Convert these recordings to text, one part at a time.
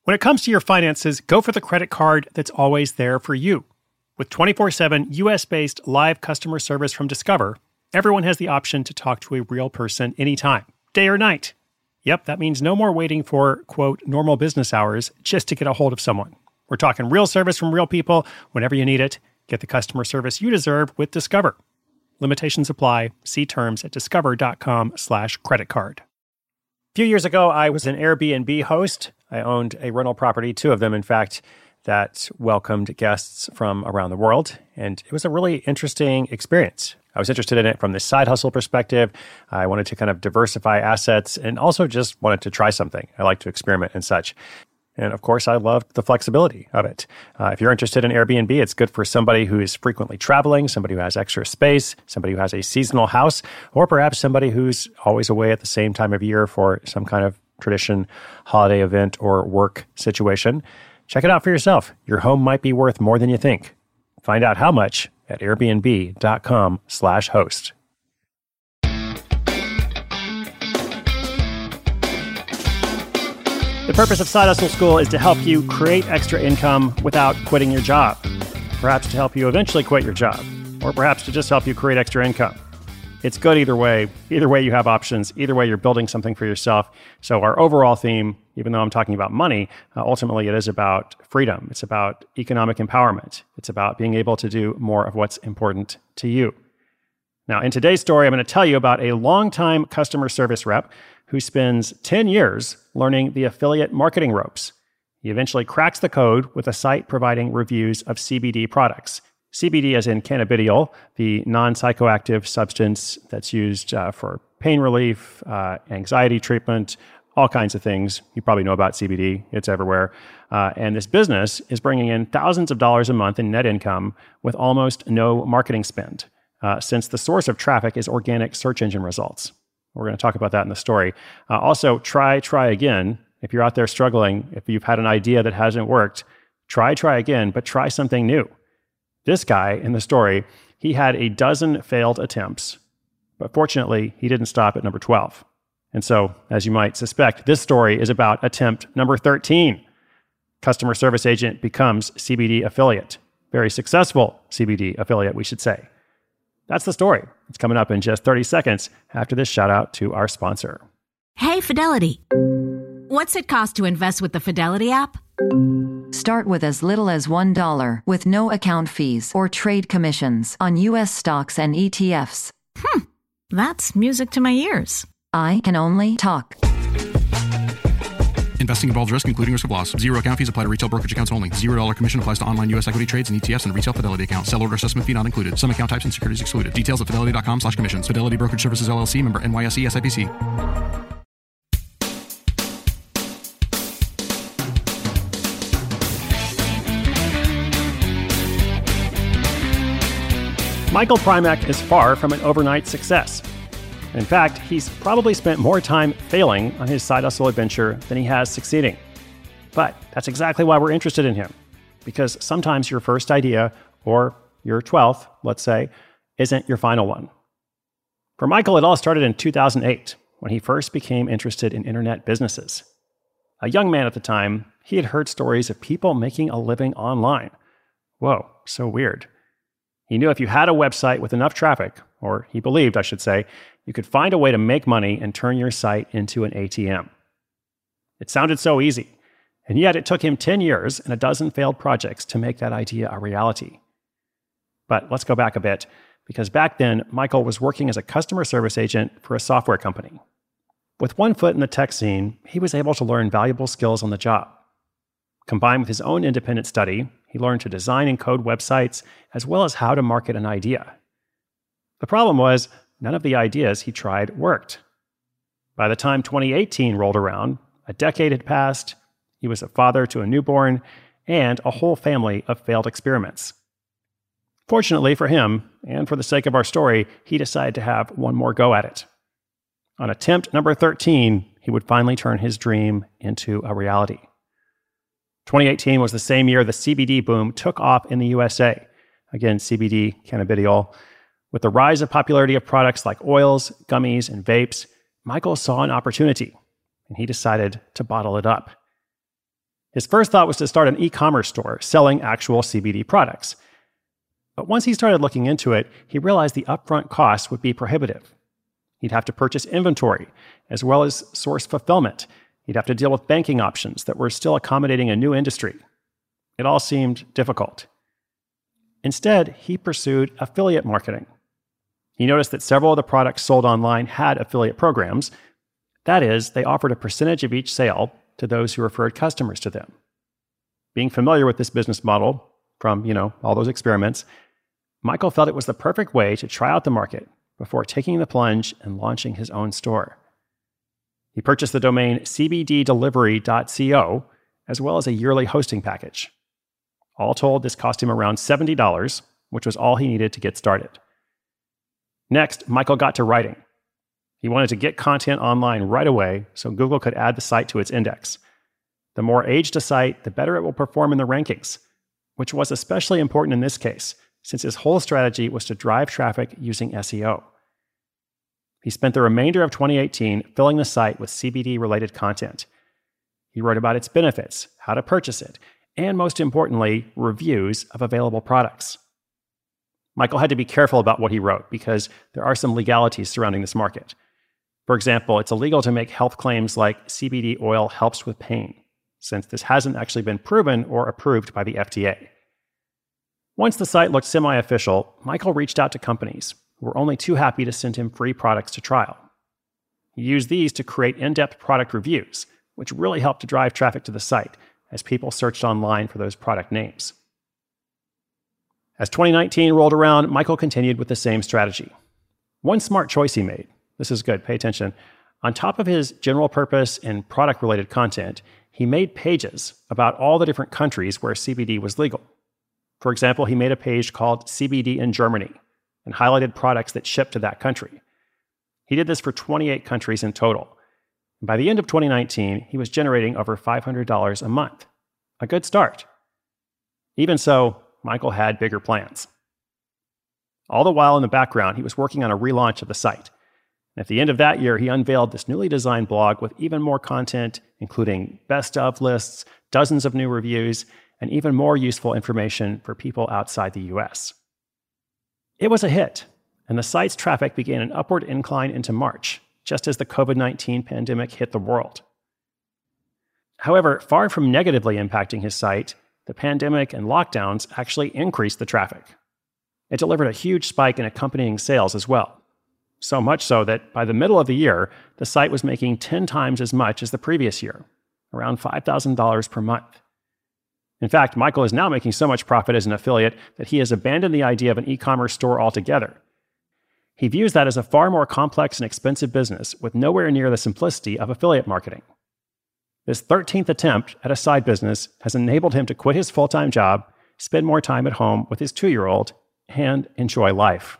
When it comes to your finances, go for the credit card that's always there for you. With 24/7 US-based live customer service from Discover, everyone has the option to talk to a real person anytime, day or night. Yep, that means no more waiting for, quote, normal business hours just to get a hold of someone. We're talking real service from real people whenever you need it. Get the customer service you deserve with Discover. Limitations apply. See terms at discover.com/creditcard. A few years ago, I was an Airbnb host. I owned a rental property, 2 of them, in fact, that welcomed guests from around the world. And it was a really interesting experience. I was interested in it from the side hustle perspective. I wanted to kind of diversify assets and also just wanted to try something. I like to experiment and such. And of course, I loved the flexibility of it. If you're interested in Airbnb, it's good for somebody who is frequently traveling, somebody who has extra space, somebody who has a seasonal house, or perhaps somebody who's always away at the same time of year for some kind of tradition, holiday event, or work situation. Check it out for yourself. Your home might be worth more than you think. Find out how much at airbnb.com/host. The purpose of Side Hustle School is to help you create extra income without quitting your job. Perhaps to help you eventually quit your job, or perhaps to just help you create extra income. It's good either way. Either way, you have options. Either way, you're building something for yourself. So our overall theme, even though I'm talking about money, ultimately it is about freedom. It's about economic empowerment. It's about being able to do more of what's important to you. Now, in today's story, I'm going to tell you about a longtime customer service rep who spends 10 years learning the affiliate marketing ropes. He eventually cracks the code with a site providing reviews of CBD products. CBD as in cannabidiol, the non-psychoactive substance that's used for pain relief, anxiety treatment, all kinds of things. You probably know about CBD. It's everywhere. And this business is bringing in thousands of dollars a month in net income with almost no marketing spend, since the source of traffic is organic search engine results. We're going to talk about that in the story. Also, try again. If you're out there struggling, if you've had an idea that hasn't worked, try again, but try something new. This guy in the story, he had a dozen failed attempts, but fortunately, he didn't stop at number 12. And so, as you might suspect, this story is about attempt number 13. Customer service agent becomes CBD affiliate. Very successful CBD affiliate, we should say. That's the story. It's coming up in just 30 seconds after this shout out to our sponsor. Hey, Fidelity. What's it cost to invest with the Fidelity app? Start with as little as $1 with no account fees or trade commissions on U.S. stocks and ETFs. That's music to my ears. I can only talk. Investing involves risk, including risk of loss. Zero account fees apply to retail brokerage accounts only. $0 commission applies to online U.S. equity trades and ETFs and retail Fidelity accounts. Sell order assessment fee not included. Some account types and securities excluded. Details at fidelity.com/commissions. Fidelity Brokerage Services, LLC, member NYSE, SIPC. Michael Primack is far from an overnight success. In fact, he's probably spent more time failing on his side hustle adventure than he has succeeding. But that's exactly why we're interested in him. Because sometimes your first idea, or your 12th, let's say, isn't your final one. For Michael, it all started in 2008, when he first became interested in internet businesses. A young man at the time, he had heard stories of people making a living online. Whoa, so weird. He knew if you had a website with enough traffic, or he believed, I should say, you could find a way to make money and turn your site into an ATM. It sounded so easy, and yet it took him 10 years and a dozen failed projects to make that idea a reality. But let's go back a bit, because back then, Michael was working as a customer service agent for a software company. With one foot in the tech scene, he was able to learn valuable skills on the job. Combined with his own independent study, he learned to design and code websites, as well as how to market an idea. The problem was, none of the ideas he tried worked. By the time 2018 rolled around, a decade had passed, he was a father to a newborn, and a whole family of failed experiments. Fortunately for him, and for the sake of our story, he decided to have one more go at it. On attempt number 13, he would finally turn his dream into a reality. 2018 was the same year the CBD boom took off in the USA. Again, CBD, cannabidiol. With the rise of popularity of products like oils, gummies, and vapes, Michael saw an opportunity, and he decided to bottle it up. His first thought was to start an e-commerce store selling actual CBD products. But once he started looking into it, he realized the upfront costs would be prohibitive. He'd have to purchase inventory, as well as source fulfillment. He'd have to deal with banking options that were still accommodating a new industry. It all seemed difficult. Instead, he pursued affiliate marketing. He noticed that several of the products sold online had affiliate programs. That is, they offered a percentage of each sale to those who referred customers to them. Being familiar with this business model from, all those experiments, Michael felt it was the perfect way to try out the market before taking the plunge and launching his own store. He purchased the domain cbddelivery.co, as well as a yearly hosting package. All told, this cost him around $70, which was all he needed to get started. Next, Michael got to writing. He wanted to get content online right away so Google could add the site to its index. The more aged a site, the better it will perform in the rankings, which was especially important in this case, since his whole strategy was to drive traffic using SEO. He spent the remainder of 2018 filling the site with CBD-related content. He wrote about its benefits, how to purchase it, and most importantly, reviews of available products. Michael had to be careful about what he wrote because there are some legalities surrounding this market. For example, it's illegal to make health claims like CBD oil helps with pain, since this hasn't actually been proven or approved by the FDA. Once the site looked semi-official, Michael reached out to companies who were only too happy to send him free products to trial. He used these to create in-depth product reviews, which really helped to drive traffic to the site as people searched online for those product names. As 2019 rolled around, Michael continued with the same strategy. One smart choice he made, this is good, pay attention, on top of his general purpose and product-related content, he made pages about all the different countries where CBD was legal. For example, he made a page called CBD in Germany and highlighted products that shipped to that country. He did this for 28 countries in total. And by the end of 2019, he was generating over $500 a month. A good start. Even so, Michael had bigger plans. All the while in the background, he was working on a relaunch of the site. And at the end of that year, he unveiled this newly designed blog with even more content, including best of lists, dozens of new reviews, and even more useful information for people outside the US. It was a hit, and the site's traffic began an upward incline into March, just as the COVID-19 pandemic hit the world. However, far from negatively impacting his site, the pandemic and lockdowns actually increased the traffic. It delivered a huge spike in accompanying sales as well. So much so that by the middle of the year, the site was making 10 times as much as the previous year, around $5,000 per month. In fact, Michael is now making so much profit as an affiliate that he has abandoned the idea of an e-commerce store altogether. He views that as a far more complex and expensive business with nowhere near the simplicity of affiliate marketing. This 13th attempt at a side business has enabled him to quit his full-time job, spend more time at home with his 2-year-old, and enjoy life.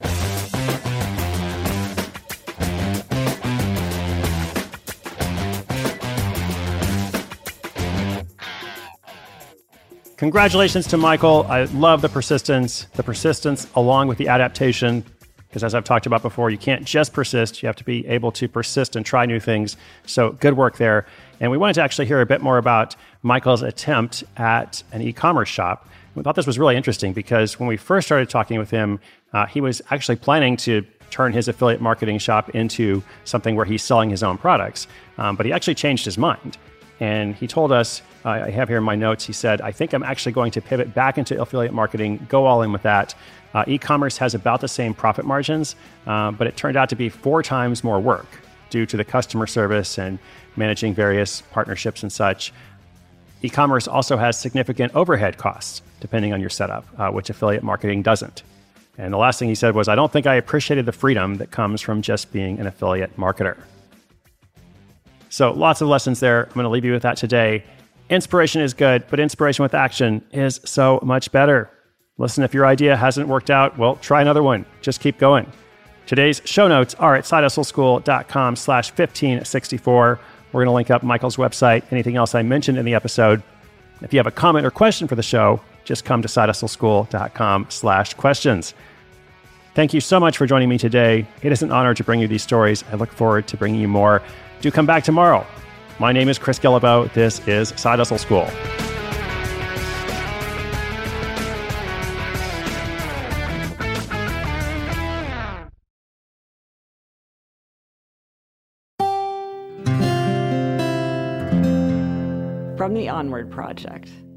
Congratulations to Michael. I love the persistence along with the adaptation, because as I've talked about before, you can't just persist. You have to be able to persist and try new things. So good work there. And we wanted to actually hear a bit more about Michael's attempt at an e-commerce shop. We thought this was really interesting because when we first started talking with him, he was actually planning to turn his affiliate marketing shop into something where he's selling his own products. But he actually changed his mind. And he told us, I have here in my notes, he said, I think I'm actually going to pivot back into affiliate marketing, go all in with that. E-commerce has about the same profit margins, but it turned out to be 4 times more work due to the customer service and managing various partnerships and such. E-commerce also has significant overhead costs, depending on your setup, which affiliate marketing doesn't. And the last thing he said was, I don't think I appreciated the freedom that comes from just being an affiliate marketer. So lots of lessons there. I'm going to leave you with that today. Inspiration is good, but inspiration with action is so much better. Listen, if your idea hasn't worked out, well, try another one. Just keep going. Today's show notes are at sidehustleschool.com/1564. We're going to link up Michael's website, anything else I mentioned in the episode. If you have a comment or question for the show, just come to sidehustleschool.com/questions. Thank you so much for joining me today. It is an honor to bring you these stories. I look forward to bringing you more. Do come back tomorrow. My name is Chris Guillebeau. This is Side Hustle School. From the Onward Project.